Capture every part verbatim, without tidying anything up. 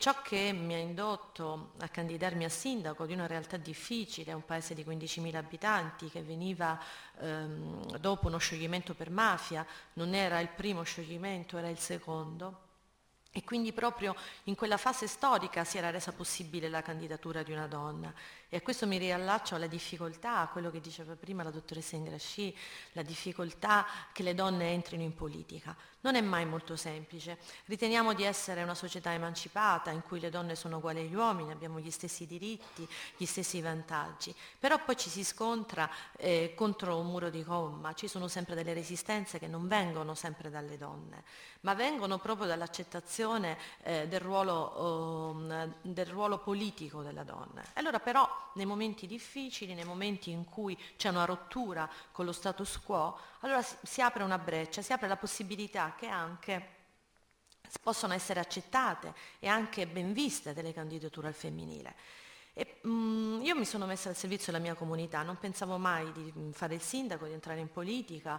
ciò che mi ha indotto a candidarmi a sindaco di una realtà difficile, un paese di quindicimila abitanti che veniva ehm, dopo uno scioglimento per mafia, non era il primo scioglimento, era il secondo. E quindi proprio in quella fase storica si era resa possibile la candidatura di una donna. E a questo mi riallaccio alla difficoltà, a quello che diceva prima la dottoressa Ingrasci, la difficoltà che le donne entrino in politica. Non è mai molto semplice. Riteniamo di essere una società emancipata in cui le donne sono uguali agli uomini, abbiamo gli stessi diritti, gli stessi vantaggi, però poi ci si scontra eh, contro un muro di gomma, ci sono sempre delle resistenze che non vengono sempre dalle donne, ma vengono proprio dall'accettazione eh, del, ruolo, eh, del ruolo politico della donna. E allora però nei momenti difficili, nei momenti in cui c'è una rottura con lo status quo, allora si, si apre una breccia, si apre la possibilità che anche possono essere accettate e anche ben viste delle candidature al femminile. E, mm, io mi sono messa al servizio della mia comunità, non pensavo mai di fare il sindaco, di entrare in politica,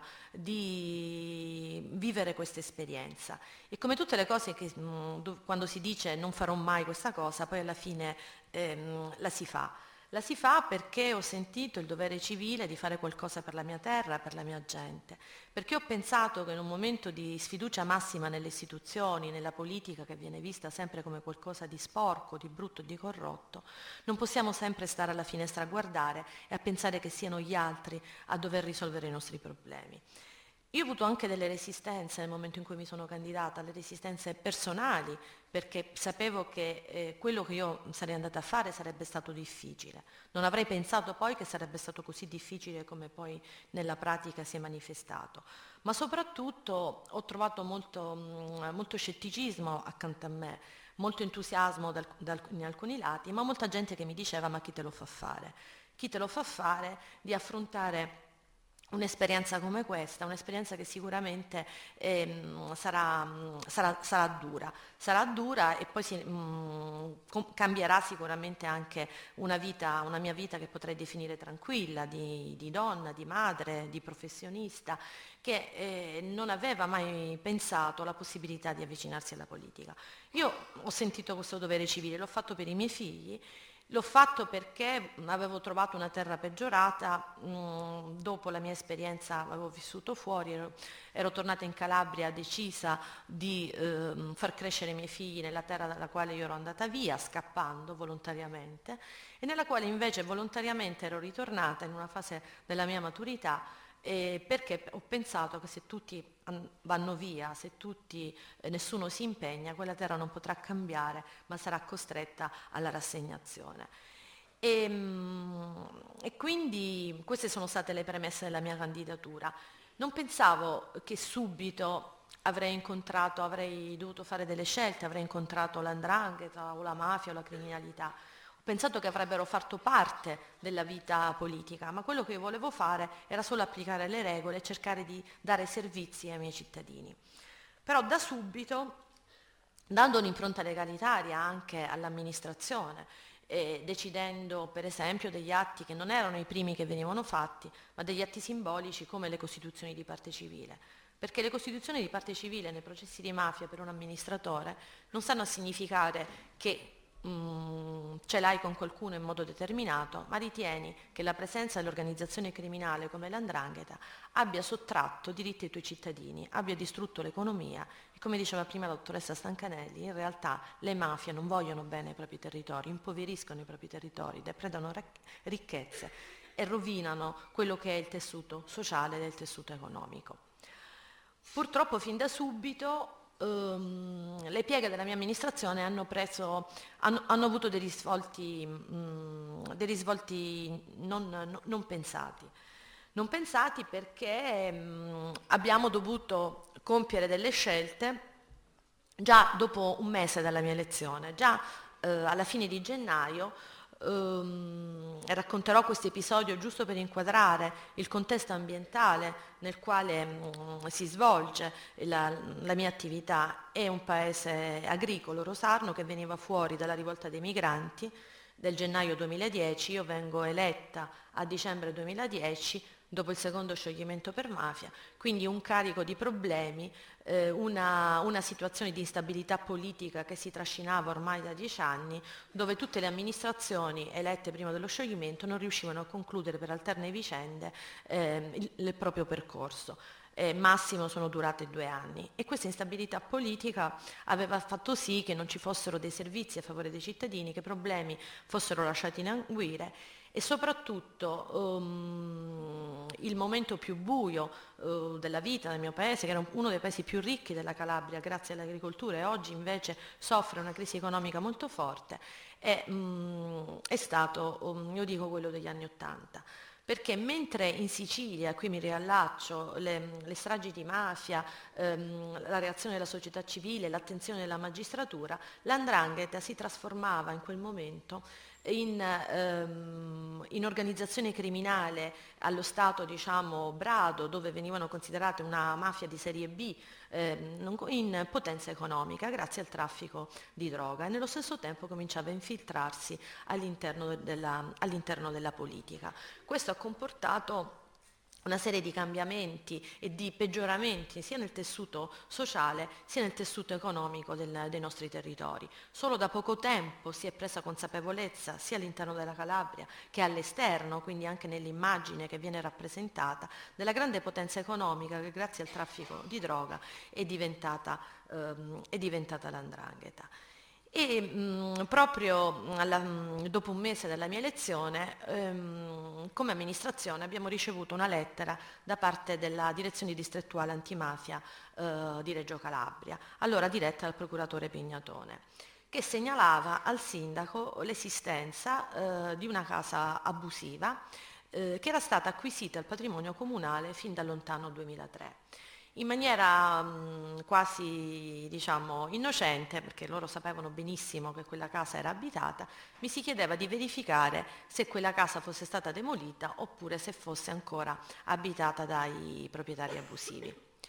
di vivere questa esperienza. E come tutte le cose che mm, do- quando si dice non farò mai questa cosa, poi alla fine ehm, la si fa. La si fa perché ho sentito il dovere civile di fare qualcosa per la mia terra, per la mia gente, perché ho pensato che in un momento di sfiducia massima nelle istituzioni, nella politica che viene vista sempre come qualcosa di sporco, di brutto e di corrotto, non possiamo sempre stare alla finestra a guardare e a pensare che siano gli altri a dover risolvere i nostri problemi. Io ho avuto anche delle resistenze nel momento in cui mi sono candidata, le resistenze personali, perché sapevo che eh, quello che io sarei andata a fare sarebbe stato difficile. Non avrei pensato poi che sarebbe stato così difficile come poi nella pratica si è manifestato. Ma soprattutto ho trovato molto, mh, molto scetticismo accanto a me, molto entusiasmo dal- dal- in alcuni lati, ma molta gente che mi diceva ma chi te lo fa fare? Chi te lo fa fare di affrontare un'esperienza come questa, un'esperienza che sicuramente ehm, sarà, sarà, sarà dura, sarà dura e poi si, mh, com- cambierà sicuramente anche una vita, una mia vita che potrei definire tranquilla, di, di donna, di madre, di professionista, che eh, non aveva mai pensato alla possibilità di avvicinarsi alla politica. Io ho sentito questo dovere civile, l'ho fatto per i miei figli. L'ho fatto perché avevo trovato una terra peggiorata, mh, dopo la mia esperienza avevo vissuto fuori, ero, ero tornata in Calabria decisa di eh, far crescere i miei figli nella terra dalla quale io ero andata via, scappando volontariamente, e nella quale invece volontariamente ero ritornata in una fase della mia maturità, eh, perché ho pensato che se tutti an- vanno via, se tutti, eh, nessuno si impegna, quella terra non potrà cambiare, ma sarà costretta alla rassegnazione. E, mm, e quindi queste sono state le premesse della mia candidatura. Non pensavo che subito avrei incontrato, avrei dovuto fare delle scelte, avrei incontrato l'andrangheta o la mafia o la criminalità. Ho pensato che avrebbero fatto parte della vita politica, ma quello che io volevo fare era solo applicare le regole e cercare di dare servizi ai miei cittadini. Però da subito, dando un'impronta legalitaria anche all'amministrazione, e decidendo per esempio degli atti che non erano i primi che venivano fatti, ma degli atti simbolici come le costituzioni di parte civile. Perché le costituzioni di parte civile nei processi di mafia per un amministratore non stanno a significare che mm, ce l'hai con qualcuno in modo determinato, ma ritieni che la presenza dell'organizzazione criminale come l'andrangheta abbia sottratto diritti ai tuoi cittadini, abbia distrutto l'economia e come diceva prima la dottoressa Stancanelli, in realtà le mafie non vogliono bene ai propri territori, impoveriscono i propri territori, depredano rac- ricchezze e rovinano quello che è il tessuto sociale e il tessuto economico. Purtroppo fin da subito ehm, le pieghe della mia amministrazione hanno, preso, hanno, hanno avuto dei risvolti, mh, dei risvolti non, non- non pensati. Non pensati perché mh, abbiamo dovuto compiere delle scelte già dopo un mese dalla mia elezione, già eh, alla fine di gennaio. Ehm, racconterò questo episodio giusto per inquadrare il contesto ambientale nel quale mh, si svolge la, la mia attività. È un paese agricolo, Rosarno, che veniva fuori dalla rivolta dei migranti del gennaio duemiladieci. Io vengo eletta a dicembre duemiladieci, dopo il secondo scioglimento per mafia, quindi un carico di problemi, eh, una, una situazione di instabilità politica che si trascinava ormai da dieci anni, dove tutte le amministrazioni elette prima dello scioglimento non riuscivano a concludere per alterne vicende eh, il, il proprio percorso. Eh, massimo sono durate due anni e questa instabilità politica aveva fatto sì che non ci fossero dei servizi a favore dei cittadini, che i problemi fossero lasciati languire e soprattutto um, il momento più buio uh, della vita del mio paese, che era uno dei paesi più ricchi della Calabria grazie all'agricoltura e oggi invece soffre una crisi economica molto forte, è, um, è stato, um, io dico, quello degli anni Ottanta. Perché mentre in Sicilia, qui mi riallaccio, le, le stragi di mafia, ehm, la reazione della società civile, l'attenzione della magistratura, l'Andrangheta si trasformava in quel momento in, ehm, in organizzazione criminale allo stato, diciamo, brado, dove venivano considerate una mafia di serie B, ehm, in potenza economica grazie al traffico di droga e nello stesso tempo cominciava a infiltrarsi all'interno della, all'interno della politica. Questo ha comportato una serie di cambiamenti e di peggioramenti sia nel tessuto sociale sia nel tessuto economico del, dei nostri territori. Solo da poco tempo si è presa consapevolezza sia all'interno della Calabria che all'esterno, quindi anche nell'immagine che viene rappresentata, della grande potenza economica che grazie al traffico di droga è diventata, ehm, è diventata l'Andrangheta. E mh, proprio alla, mh, dopo un mese dalla mia elezione, ehm, come amministrazione abbiamo ricevuto una lettera da parte della direzione distrettuale antimafia eh, di Reggio Calabria, allora diretta dal procuratore Pignatone, che segnalava al sindaco l'esistenza eh, di una casa abusiva eh, che era stata acquisita al patrimonio comunale fin dal lontano duemilatré. In maniera mh, quasi, diciamo, innocente, perché loro sapevano benissimo che quella casa era abitata, mi si chiedeva di verificare se quella casa fosse stata demolita oppure se fosse ancora abitata dai proprietari abusivi.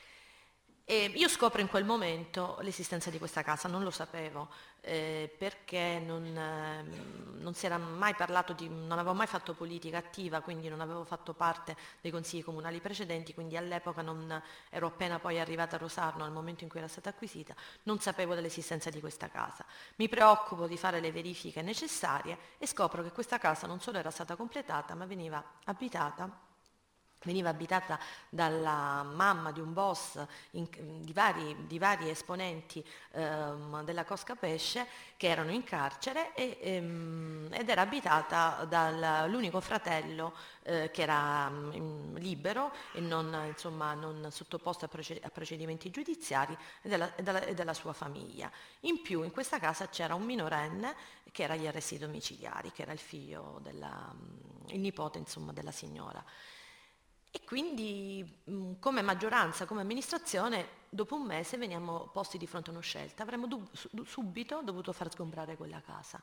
E io scopro in quel momento l'esistenza di questa casa, non lo sapevo, eh, perché non, eh, non si era mai parlato di, non avevo mai fatto politica attiva, quindi non avevo fatto parte dei consigli comunali precedenti, quindi all'epoca non ero appena poi arrivata a Rosarno al momento in cui era stata acquisita, non sapevo dell'esistenza di questa casa. Mi preoccupo di fare le verifiche necessarie e scopro che questa casa non solo era stata completata, ma veniva abitata veniva abitata dalla mamma di un boss in, di, vari, di vari esponenti ehm, della Cosca Pesce che erano in carcere e, ehm, ed era abitata dall'unico fratello eh, che era mh, libero e non, insomma, non sottoposto a, proced- a procedimenti giudiziari e della, e, della, e della sua famiglia. In più in questa casa c'era un minorenne che era agli arresti domiciliari, che era il figlio, della, il nipote insomma, della signora. E quindi mh, come maggioranza, come amministrazione, dopo un mese veniamo posti di fronte a una scelta. Avremmo dub- su- subito dovuto far sgombrare quella casa.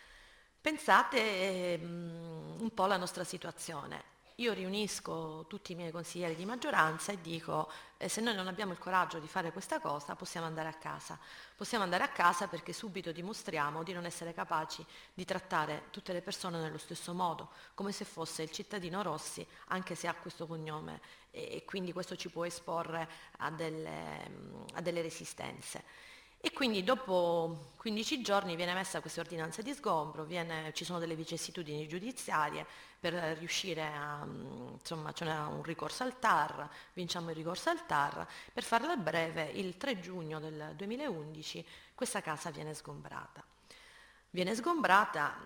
Pensate mh, un po' alla nostra situazione. Io riunisco tutti i miei consiglieri di maggioranza e dico, eh, se noi non abbiamo il coraggio di fare questa cosa, possiamo andare a casa. Possiamo andare a casa perché subito dimostriamo di non essere capaci di trattare tutte le persone nello stesso modo, come se fosse il cittadino Rossi, anche se ha questo cognome, e, e quindi questo ci può esporre a delle, a delle resistenze. E quindi dopo quindici giorni viene messa questa ordinanza di sgombro, viene, ci sono delle vicissitudini giudiziarie per riuscire a, insomma, c'è un ricorso al T A R, vinciamo il ricorso al T A R, per farla breve il tre giugno del duemilaundici questa casa viene sgombrata. Viene sgombrata,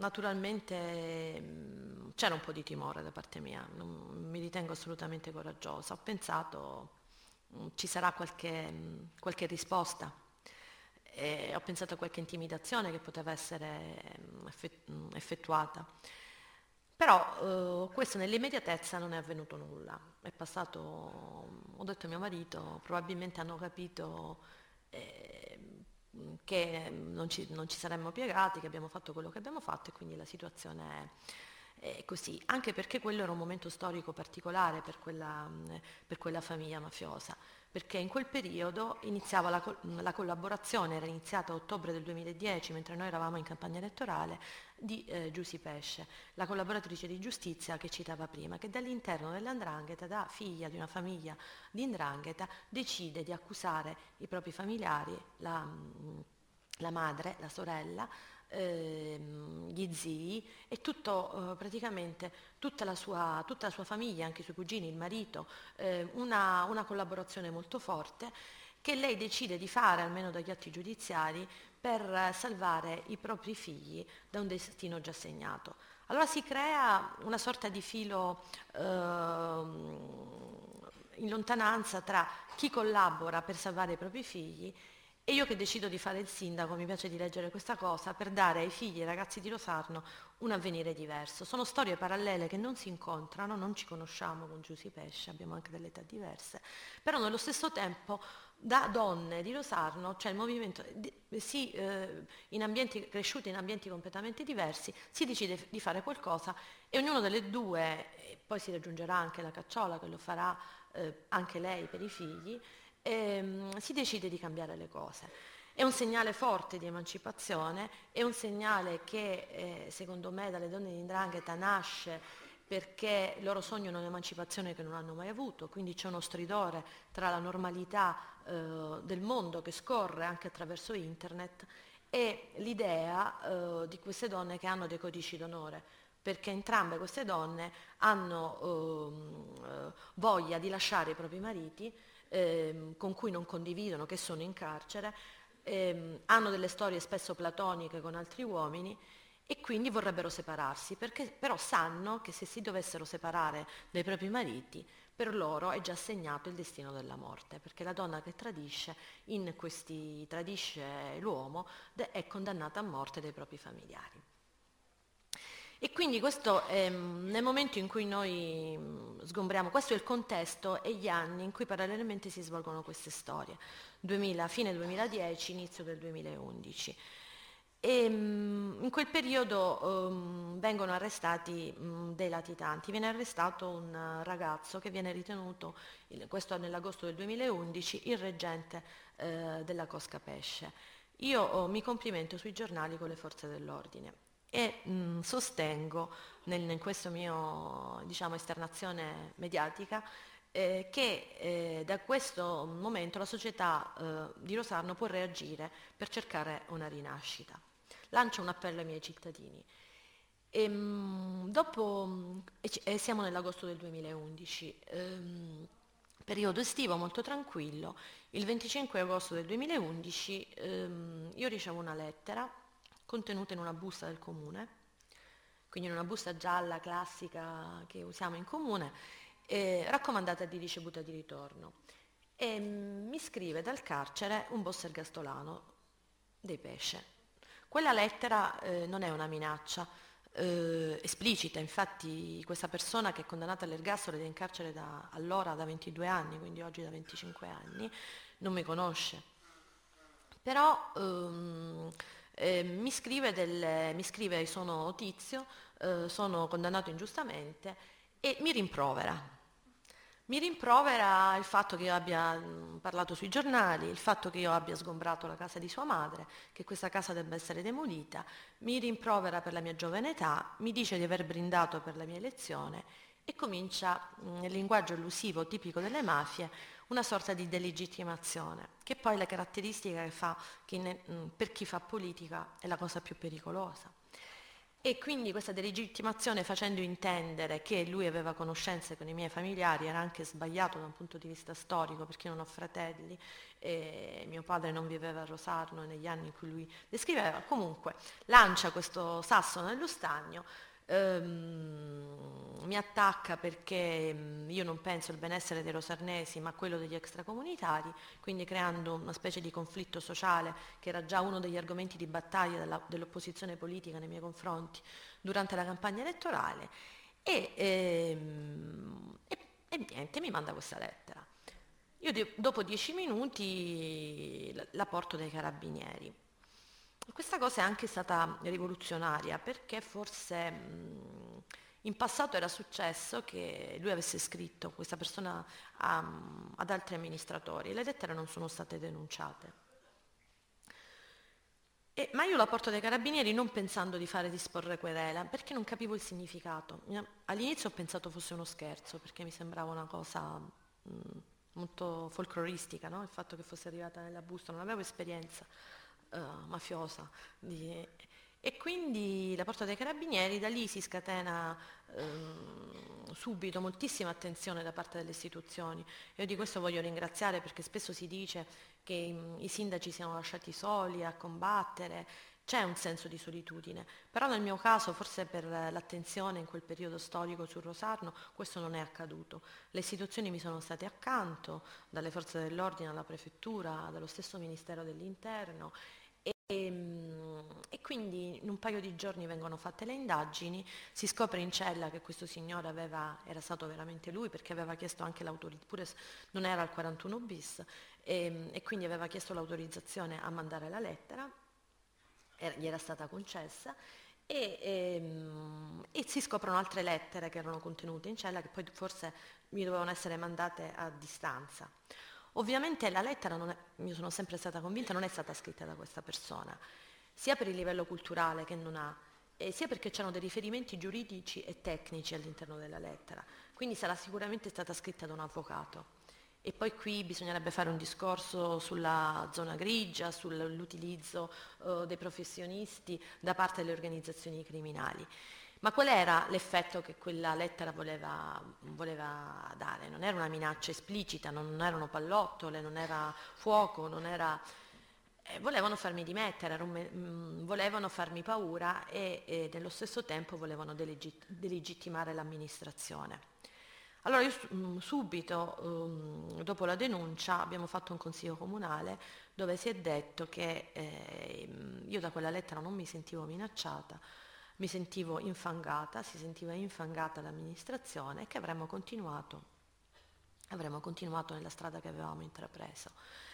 naturalmente c'era un po' di timore da parte mia, non mi ritengo assolutamente coraggiosa, ho pensato ci sarà qualche, qualche risposta. E ho pensato a qualche intimidazione che poteva essere effettuata. Però eh, questo nell'immediatezza non è avvenuto nulla. È passato, ho detto a mio marito, probabilmente hanno capito eh, che non ci, non ci saremmo piegati, che abbiamo fatto quello che abbiamo fatto e quindi la situazione è, è così. Anche perché quello era un momento storico particolare per quella, per quella famiglia mafiosa. perché in quel periodo iniziava la, co- la collaborazione, era iniziata a ottobre del duemiladieci, mentre noi eravamo in campagna elettorale, di eh, Giusy Pesce, la collaboratrice di giustizia che citava prima, che dall'interno dell'Andrangheta, da figlia di una famiglia di 'ndrangheta, decide di accusare i propri familiari, la, la madre, la sorella, ehm, gli zii e tutto, eh, praticamente tutta la, sua, tutta la sua famiglia, anche i suoi cugini, il marito, eh, una, una collaborazione molto forte che lei decide di fare, almeno dagli atti giudiziari, per salvare i propri figli da un destino già segnato. Allora si crea una sorta di filo ehm, in lontananza tra chi collabora per salvare i propri figli e io che decido di fare il sindaco, mi piace di leggere questa cosa, per dare ai figli e ai ragazzi di Rosarno un avvenire diverso. Sono storie parallele che non si incontrano, non ci conosciamo con Giusy Pesce, abbiamo anche delle età diverse, però nello stesso tempo da donne di Rosarno, cioè il movimento, si, eh, in ambienti cresciuti in ambienti completamente diversi, si decide di fare qualcosa e ognuno delle due, e poi si raggiungerà anche la Cacciola che lo farà eh, anche lei per i figli, ehm, si decide di cambiare le cose. È un segnale forte di emancipazione, è un segnale che eh, secondo me dalle donne di 'ndrangheta nasce perché loro sognano un'emancipazione che non hanno mai avuto, quindi c'è uno stridore tra la normalità eh, del mondo che scorre anche attraverso internet e l'idea eh, di queste donne che hanno dei codici d'onore, perché entrambe queste donne hanno ehm, eh, voglia di lasciare i propri mariti ehm, con cui non condividono, che sono in carcere, ehm, hanno delle storie spesso platoniche con altri uomini e quindi vorrebbero separarsi, perché però sanno che se si dovessero separare dai propri mariti, per loro è già segnato il destino della morte, perché la donna che tradisce, in questi, tradisce l'uomo, de- è condannata a morte dai propri familiari. E quindi questo è mm, nel momento in cui noi mm, sgombriamo, questo è il contesto e gli anni in cui parallelamente si svolgono queste storie, duemila, fine duemiladieci, inizio del duemilaundici. E mm, in quel periodo um, vengono arrestati mm, dei latitanti, viene arrestato un eh, ragazzo che viene ritenuto, il- questo nell'agosto del duemilaundici, il reggente eh, della Cosca Pesce. Io oh, mi complimento sui giornali con le forze dell'ordine e mh, sostengo nel, in questa mia diciamo, esternazione mediatica eh, che eh, da questo momento la società eh, di Rosarno può reagire per cercare una rinascita. Lancio un appello ai miei cittadini. E, mh, dopo, mh, e ci- e siamo nell'agosto del duemilaundici, ehm, periodo estivo molto tranquillo, il venticinque agosto del duemilaundici ehm, io ricevo una lettera contenuta in una busta del comune, quindi in una busta gialla classica che usiamo in comune, eh, raccomandata di ricevuta di ritorno. E mm, mi scrive dal carcere un boss ergastolano dei pesce. Quella lettera eh, non è una minaccia eh, esplicita, infatti questa persona che è condannata all'ergastolo ed è in carcere da, allora da ventidue anni, quindi oggi da venticinque anni, non mi conosce. Però ehm, eh, mi scrive, del, mi scrive sono Tizio, eh, sono condannato ingiustamente e mi rimprovera. Mi rimprovera il fatto che io abbia mh, parlato sui giornali, il fatto che io abbia sgombrato la casa di sua madre, che questa casa debba essere demolita, mi rimprovera per la mia giovane età, mi dice di aver brindato per la mia elezione e comincia, mh, nel linguaggio elusivo tipico delle mafie, una sorta di delegittimazione, che poi è la caratteristica che fa, che ne- mh, per chi fa politica è la cosa più pericolosa. E quindi questa delegittimazione facendo intendere che lui aveva conoscenze con i miei familiari era anche sbagliato da un punto di vista storico perché io non ho fratelli e mio padre non viveva a Rosarno negli anni in cui lui descriveva, comunque lancia questo sasso nello stagno, ehm, mi attacca perché mm, io non penso al benessere dei rosarnesi ma a quello degli extracomunitari, quindi creando una specie di conflitto sociale che era già uno degli argomenti di battaglia della- dell'opposizione politica nei miei confronti durante la campagna elettorale e, ehm, e- e niente, mi manda questa lettera. Io di- dopo dieci minuti la, la porto dai carabinieri. Questa cosa è anche stata rivoluzionaria perché forse mh, In passato era successo che lui avesse scritto, questa persona, a- ad altri amministratori, e le lettere non sono state denunciate. E- ma io la porto dai carabinieri non pensando di fare disporre querela, perché non capivo il significato. Mi- All'inizio ho pensato fosse uno scherzo, perché mi sembrava una cosa mh, molto folcloristica, no? Il fatto che fosse arrivata nella busta, non avevo esperienza eh, mafiosa. di- E quindi la porto dai carabinieri, da lì si scatena ehm, subito moltissima attenzione da parte delle istituzioni. Io di questo voglio ringraziare, perché spesso si dice che i, i sindaci siano lasciati soli a combattere, c'è un senso di solitudine, però nel mio caso, forse per l'attenzione in quel periodo storico sul Rosarno, questo non è accaduto. Le istituzioni mi sono state accanto, dalle forze dell'ordine alla prefettura, dallo stesso Ministero dell'Interno, e, e quindi in un paio di giorni vengono fatte le indagini, si scopre in cella che questo signore aveva, era stato veramente lui, perché aveva chiesto anche l'autorizzazione, pure se non era al quarantuno bis, e, e quindi aveva chiesto l'autorizzazione a mandare la lettera, era- gli era stata concessa, e, ehm, e si scoprono altre lettere che erano contenute in cella, che poi forse mi dovevano essere mandate a distanza. Ovviamente la lettera, non è, io sono sempre stata convinta, non è stata scritta da questa persona, sia per il livello culturale che non ha, e sia perché c'erano dei riferimenti giuridici e tecnici all'interno della lettera, quindi sarà sicuramente stata scritta da un avvocato. E poi qui bisognerebbe fare un discorso sulla zona grigia, sull'utilizzo eh, dei professionisti da parte delle organizzazioni criminali. Ma qual era l'effetto che quella lettera voleva, voleva dare? Non era una minaccia esplicita, non erano pallottole, non era fuoco, non era... eh, volevano farmi dimettere, era un me- mm, volevano farmi paura e, e nello stesso tempo volevano delegit- delegittimare l'amministrazione. Allora io su- mm, subito, um, dopo la denuncia, abbiamo fatto un consiglio comunale dove si è detto che eh, io da quella lettera non mi sentivo minacciata, mi sentivo infangata, si sentiva infangata l'amministrazione, e che avremmo continuato, avremmo continuato nella strada che avevamo intrapreso.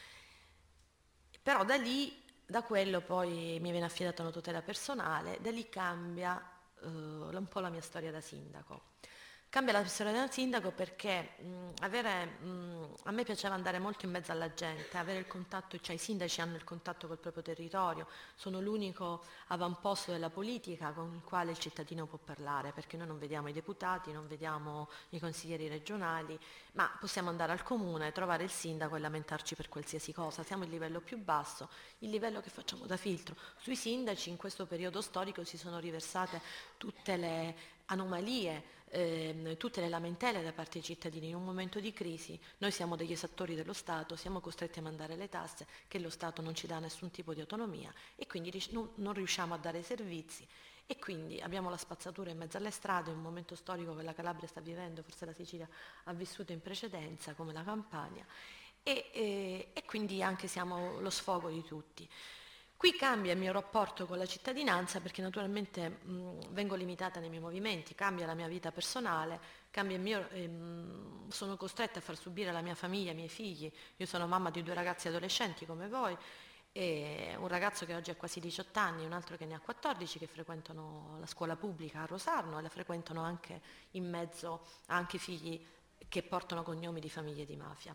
Però da lì, da quello poi mi viene affidata una tutela personale, da lì cambia eh, un po' la mia storia da sindaco. Cambia la storia da sindaco perché mh, avere, mh, a me piaceva andare molto in mezzo alla gente, avere il contatto, cioè i sindaci hanno il contatto col proprio territorio, sono l'unico avamposto della politica con il quale il cittadino può parlare, perché noi non vediamo i deputati, non vediamo i consiglieri regionali, ma possiamo andare al comune, trovare il sindaco e lamentarci per qualsiasi cosa. Siamo il livello più basso, il livello che facciamo da filtro. Sui sindaci in questo periodo storico si sono riversate tutte le anomalie, ehm, tutte le lamentele da parte dei cittadini. In un momento di crisi noi siamo degli esattori dello Stato, siamo costretti a mandare le tasse, che lo Stato non ci dà nessun tipo di autonomia, e quindi ris- non, non riusciamo a dare i servizi, e quindi abbiamo la spazzatura in mezzo alle strade, un momento storico che la Calabria sta vivendo, forse la Sicilia ha vissuto in precedenza, come la Campania, e, e- e quindi anche siamo lo sfogo di tutti. Qui cambia il mio rapporto con la cittadinanza, perché naturalmente mh, vengo limitata nei miei movimenti, cambia la mia vita personale, cambia il mio, ehm, sono costretta a far subire alla mia famiglia, ai miei figli. Io sono mamma di due ragazzi adolescenti come voi, e un ragazzo che oggi ha quasi diciotto anni, un altro che ne ha quattordici, che frequentano la scuola pubblica a Rosarno, e la frequentano anche in mezzo a anche figli che portano cognomi di famiglie di mafia.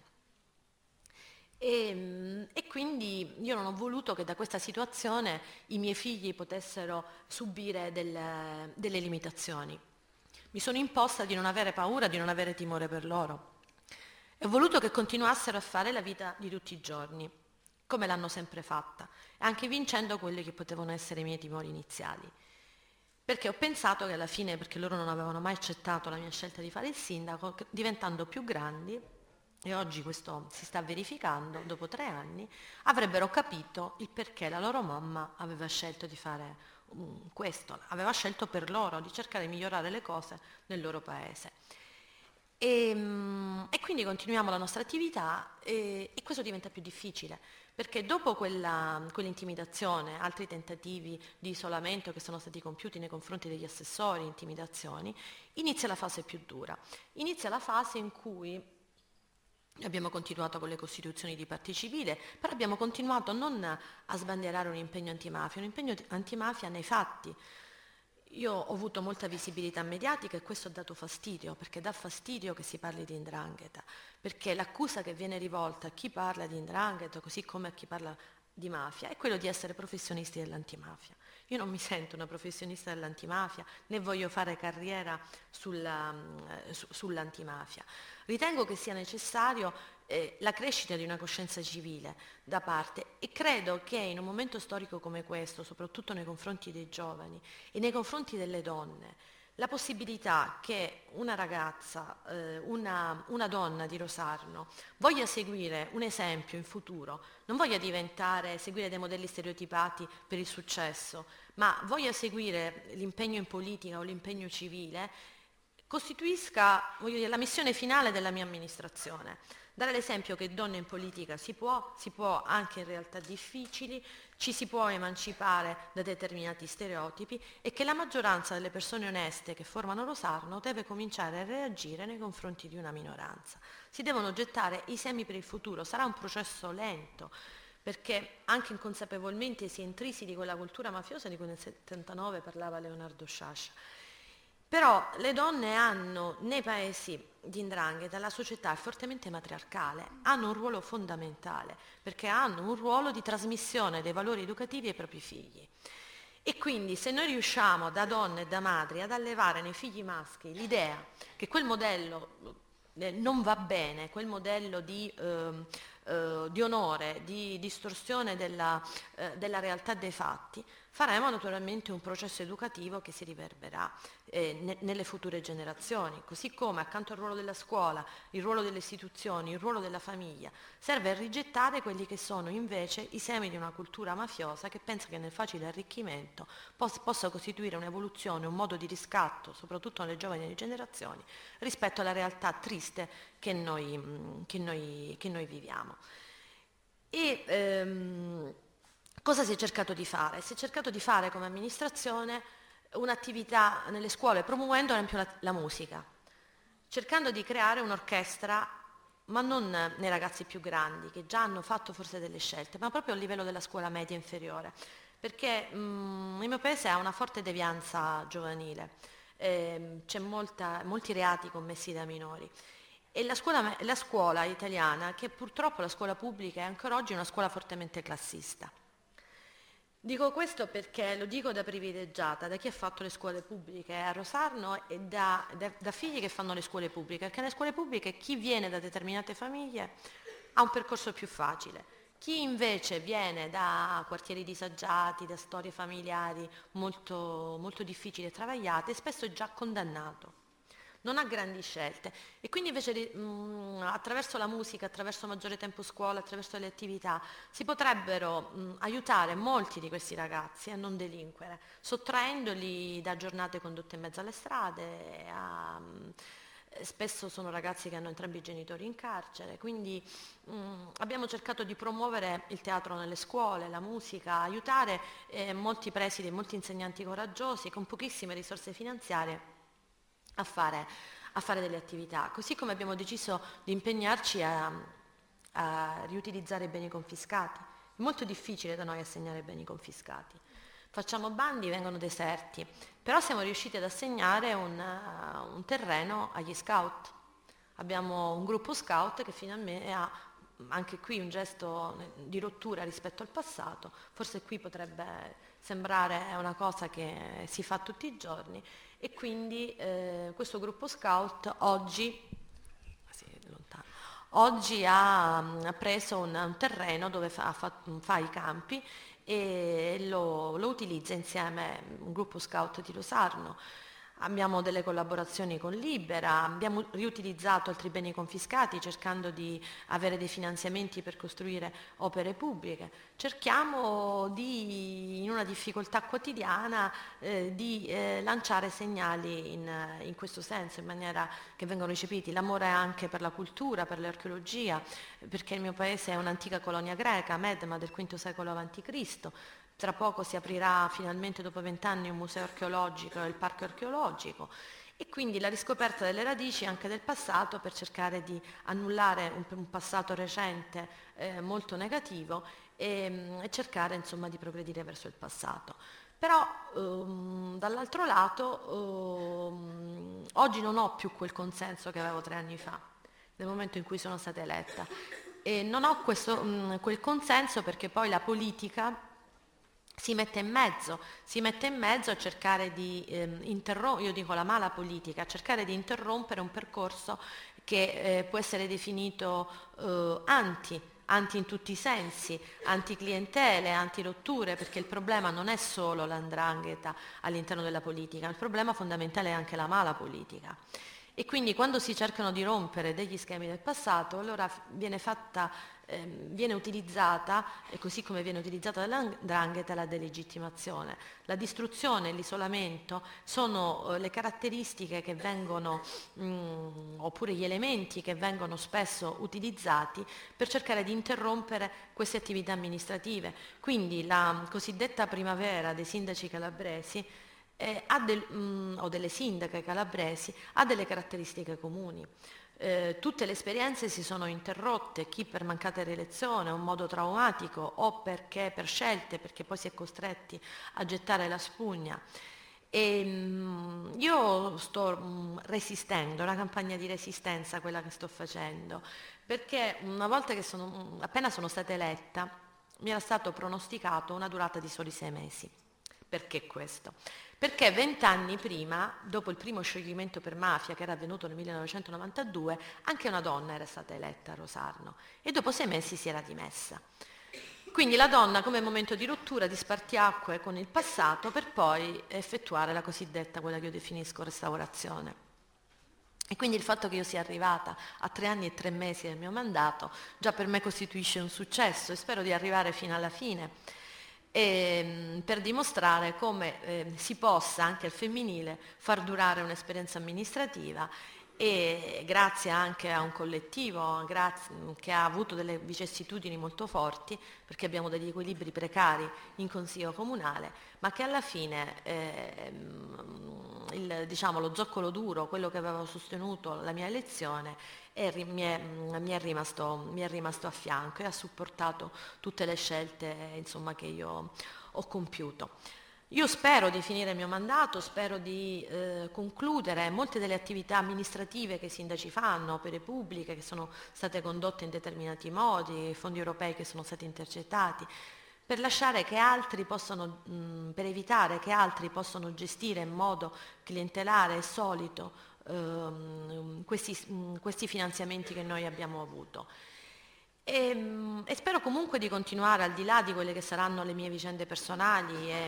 E, mm, e quindi io non ho voluto che da questa situazione i miei figli potessero subire del- delle limitazioni. Mi sono imposta di non avere paura, di non avere timore per loro. E ho voluto che continuassero a fare la vita di tutti i giorni, come l'hanno sempre fatta, anche vincendo quelli che potevano essere i miei timori iniziali. Perché ho pensato che alla fine, perché loro non avevano mai accettato la mia scelta di fare il sindaco, che diventando più grandi, e oggi questo si sta verificando, dopo tre anni, avrebbero capito il perché la loro mamma aveva scelto di fare um, questo, aveva scelto per loro di cercare di migliorare le cose nel loro paese. E, mm, e quindi continuiamo la nostra attività, e, e questo diventa più difficile, perché dopo quella, quell'intimidazione, altri tentativi di isolamento che sono stati compiuti nei confronti degli assessori, intimidazioni, inizia la fase più dura. Inizia la fase in cui abbiamo continuato con le costituzioni di parti civile, però abbiamo continuato non a sbandierare un impegno antimafia, un impegno antimafia nei fatti. Io ho avuto molta visibilità mediatica e questo ha dato fastidio, perché dà fastidio che si parli di 'ndrangheta, perché l'accusa che viene rivolta a chi parla di 'ndrangheta, così come a chi parla di mafia, è quello di essere professionisti dell'antimafia. Io non mi sento una professionista dell'antimafia, né voglio fare carriera sulla, eh, su- sull'antimafia. Ritengo che sia necessario eh, la crescita di una coscienza civile da parte e credo che in un momento storico come questo, soprattutto nei confronti dei giovani e nei confronti delle donne, la possibilità che una ragazza, eh, una, una donna di Rosarno voglia seguire un esempio in futuro, non voglia diventare, seguire dei modelli stereotipati per il successo, ma voglia seguire l'impegno in politica o l'impegno civile, costituisca, voglio dire, la missione finale della mia amministrazione. Dare l'esempio che donne in politica si può, si può anche in realtà difficili, ci si può emancipare da determinati stereotipi e che la maggioranza delle persone oneste che formano Rosarno deve cominciare a reagire nei confronti di una minoranza. Si devono gettare i semi per il futuro, sarà un processo lento, perché anche inconsapevolmente si è intrisi di quella cultura mafiosa di cui nel settantanove parlava Leonardo Sciascia. Però le donne hanno, nei paesi di 'ndrangheta, la società è fortemente matriarcale, hanno un ruolo fondamentale, perché hanno un ruolo di trasmissione dei valori educativi ai propri figli. E quindi se noi riusciamo da donne e da madri ad allevare nei figli maschi l'idea che quel modello eh, non va bene, quel modello di, ehm, eh, di onore, di distorsione della, eh, della realtà dei fatti, faremo naturalmente un processo educativo che si riverberà eh, ne- nelle future generazioni, così come accanto al ruolo della scuola, il ruolo delle istituzioni, il ruolo della famiglia, serve a rigettare quelli che sono invece i semi di una cultura mafiosa che pensa che nel facile arricchimento pos- possa costituire un'evoluzione, un modo di riscatto, soprattutto nelle giovani generazioni, rispetto alla realtà triste che noi, mh, che noi- che noi viviamo. E, ehm, cosa si è cercato di fare? Si è cercato di fare come amministrazione un'attività nelle scuole, promuovendo ad esempio la, la musica, cercando di creare un'orchestra, ma non nei ragazzi più grandi, che già hanno fatto forse delle scelte, ma proprio a livello della scuola media inferiore, perché mh, il mio paese ha una forte devianza giovanile, ehm, c'è molta- molti reati commessi da minori. E la scuola, me- la scuola italiana, che purtroppo la scuola pubblica è ancora oggi una scuola fortemente classista. Dico questo perché lo dico da privilegiata, da chi ha fatto le scuole pubbliche a Rosarno e da, da- da figli che fanno le scuole pubbliche, perché nelle scuole pubbliche chi viene da determinate famiglie ha un percorso più facile, chi invece viene da quartieri disagiati, da storie familiari molto, molto difficili e travagliate, spesso è già condannato, non ha grandi scelte e quindi invece di- mh, attraverso la musica, attraverso maggiore tempo scuola, attraverso le attività si potrebbero mh, aiutare molti di questi ragazzi a non delinquere, sottraendoli da giornate condotte in mezzo alle strade, a, mh, eh, spesso sono ragazzi che hanno entrambi i genitori in carcere, quindi mh, abbiamo cercato di promuovere il teatro nelle scuole, la musica, aiutare eh, molti presidi e molti insegnanti coraggiosi con pochissime risorse finanziarie a fare, a fare delle attività, così come abbiamo deciso di impegnarci a, a riutilizzare i beni confiscati. È molto difficile da noi assegnare beni confiscati. Facciamo bandi, vengono deserti, però siamo riusciti ad assegnare un, uh, un terreno agli scout. Abbiamo un gruppo scout che finalmente ha anche qui un gesto di rottura rispetto al passato, forse qui potrebbe sembrare una cosa che si fa tutti i giorni e quindi eh, questo gruppo scout oggi, sì, lontano, oggi ha, ha preso un, un terreno dove fa, fa, fa i campi e lo, lo utilizza insieme a un gruppo scout di Rosarno. Abbiamo delle collaborazioni con Libera, abbiamo riutilizzato altri beni confiscati cercando di avere dei finanziamenti per costruire opere pubbliche. Cerchiamo di, in una difficoltà quotidiana eh, di eh, lanciare segnali in, in questo senso, in maniera che vengano recepiti. L'amore anche per la cultura, per l'archeologia, perché il mio paese è un'antica colonia greca, Medma del quinto secolo avanti Cristo. Tra poco si aprirà finalmente dopo vent'anni un museo archeologico e il parco archeologico e quindi la riscoperta delle radici anche del passato per cercare di annullare un, un passato recente eh, molto negativo e, e cercare insomma di progredire verso il passato. Però ehm, dall'altro lato ehm, oggi non ho più quel consenso che avevo tre anni fa, nel momento in cui sono stata eletta. E non ho questo, mh, quel consenso perché poi la politica si mette in mezzo, si mette in mezzo a cercare di ehm, interrompere, io dico la mala politica, a cercare di interrompere un percorso che eh, può essere definito eh, anti, anti in tutti i sensi, anti-clientele, anti-rotture, perché il problema non è solo l'andrangheta all'interno della politica, il problema fondamentale è anche la mala politica. E quindi quando si cercano di rompere degli schemi del passato, allora viene fatta, ehm, viene utilizzata, e così come viene utilizzata dall'andrangheta, la delegittimazione. La distruzione e l'isolamento sono eh, le caratteristiche che vengono, mh, oppure gli elementi che vengono spesso utilizzati per cercare di interrompere queste attività amministrative. Quindi la cosiddetta primavera dei sindaci calabresi eh, ha del, mh, o delle sindache calabresi ha delle caratteristiche comuni. Eh, tutte le esperienze si sono interrotte, chi per mancata rielezione, un modo traumatico o perché per scelte, perché poi si è costretti a gettare la spugna. E, mh, io sto mh, resistendo, è una campagna di resistenza quella che sto facendo, perché una volta che sono, appena sono stata eletta, mi era stato pronosticato una durata di soli sei mesi. Perché questo? Perché vent'anni prima, dopo il primo scioglimento per mafia che era avvenuto nel millenovecentonovantadue, anche una donna era stata eletta a Rosarno e dopo sei mesi si era dimessa. Quindi la donna come momento di rottura, di spartiacque con il passato per poi effettuare la cosiddetta, quella che io definisco restaurazione. E quindi il fatto che io sia arrivata a tre anni e tre mesi del mio mandato già per me costituisce un successo e spero di arrivare fino alla fine e, per dimostrare come eh, si possa anche al femminile far durare un'esperienza amministrativa e grazie anche a un collettivo grazie, che ha avuto delle vicissitudini molto forti perché abbiamo degli equilibri precari in consiglio comunale, ma che alla fine eh, il, diciamo, lo zoccolo duro, quello che avevo sostenuto la mia elezione, è, mi, è, mi, è rimasto, mi è rimasto a fianco e ha supportato tutte le scelte insomma, che io ho compiuto. Io spero di finire il mio mandato, spero di eh, concludere molte delle attività amministrative che i sindaci fanno, opere pubbliche che sono state condotte in determinati modi, fondi europei che sono stati intercettati, per lasciare che altri possano, mh, per evitare che altri possano gestire in modo clientelare e solito ehm, questi, mh, questi finanziamenti che noi abbiamo avuto. E, e spero comunque di continuare al di là di quelle che saranno le mie vicende personali e,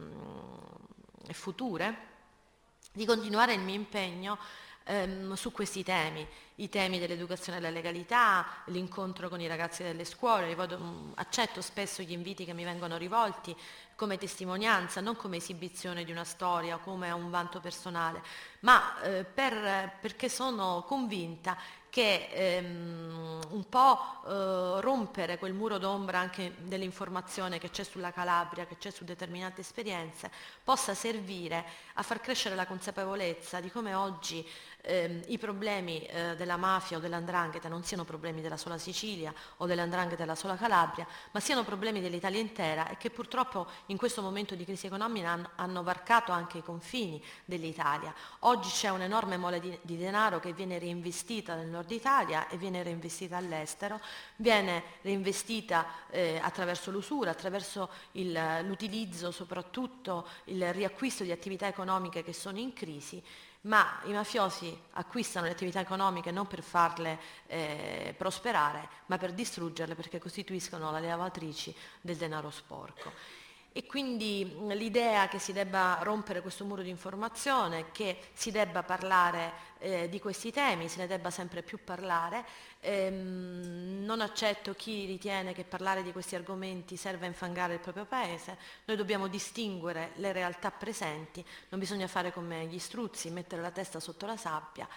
e future, di continuare il mio impegno ehm, su questi temi, i temi dell'educazione e della legalità, l'incontro con i ragazzi delle scuole, vado, accetto spesso gli inviti che mi vengono rivolti come testimonianza, non come esibizione di una storia o come un vanto personale, ma eh, per, perché sono convinta che ehm, un po' eh, rompere quel muro d'ombra anche dell'informazione che c'è sulla Calabria, che c'è su determinate esperienze, possa servire a far crescere la consapevolezza di come oggi ehm, i problemi eh, della mafia o dell'andrangheta non siano problemi della sola Sicilia o dell'andrangheta della sola Calabria, ma siano problemi dell'Italia intera e che purtroppo in questo momento di crisi economica hanno, hanno varcato anche i confini dell'Italia. Oggi c'è un'enorme mole di, di denaro che viene reinvestita nel nord Italia e viene reinvestita all'estero, viene reinvestita eh, attraverso l'usura, attraverso il, l'utilizzo, soprattutto il riacquisto di attività economiche che sono in crisi, ma i mafiosi acquistano le attività economiche non per farle eh, prosperare, ma per distruggerle perché costituiscono le lavatrici del denaro sporco. E quindi l'idea che si debba rompere questo muro di informazione, che si debba parlare eh, di questi temi, se ne debba sempre più parlare, ehm, non accetto chi ritiene che parlare di questi argomenti serva a infangare il proprio paese, noi dobbiamo distinguere le realtà presenti, non bisogna fare come gli struzzi, mettere la testa sotto la sabbia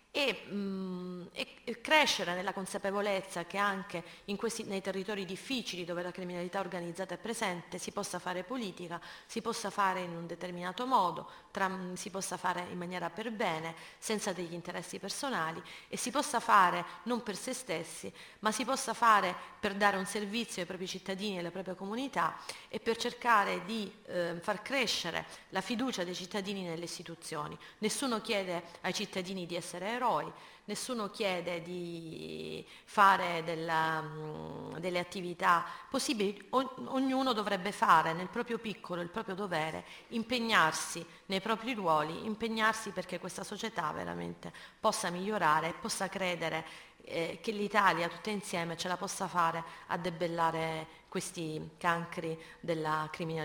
e, mh, e- e crescere nella consapevolezza che anche in questi, nei territori difficili dove la criminalità organizzata è presente si possa fare politica, si possa fare in un determinato modo, tra- si possa fare in maniera per bene, senza degli interessi personali e si possa fare non per se stessi, ma si possa fare per dare un servizio ai propri cittadini e alle proprie comunità e per cercare di eh, far crescere la fiducia dei cittadini nelle istituzioni. Nessuno chiede ai cittadini di essere eroi, nessuno chiede di fare della, mh, delle attività possibili, o- ognuno dovrebbe fare nel proprio piccolo il proprio dovere, impegnarsi nei propri ruoli, impegnarsi perché questa società veramente possa migliorare e possa credere eh, che l'Italia tutta insieme ce la possa fare a debellare questi cancri della criminalità.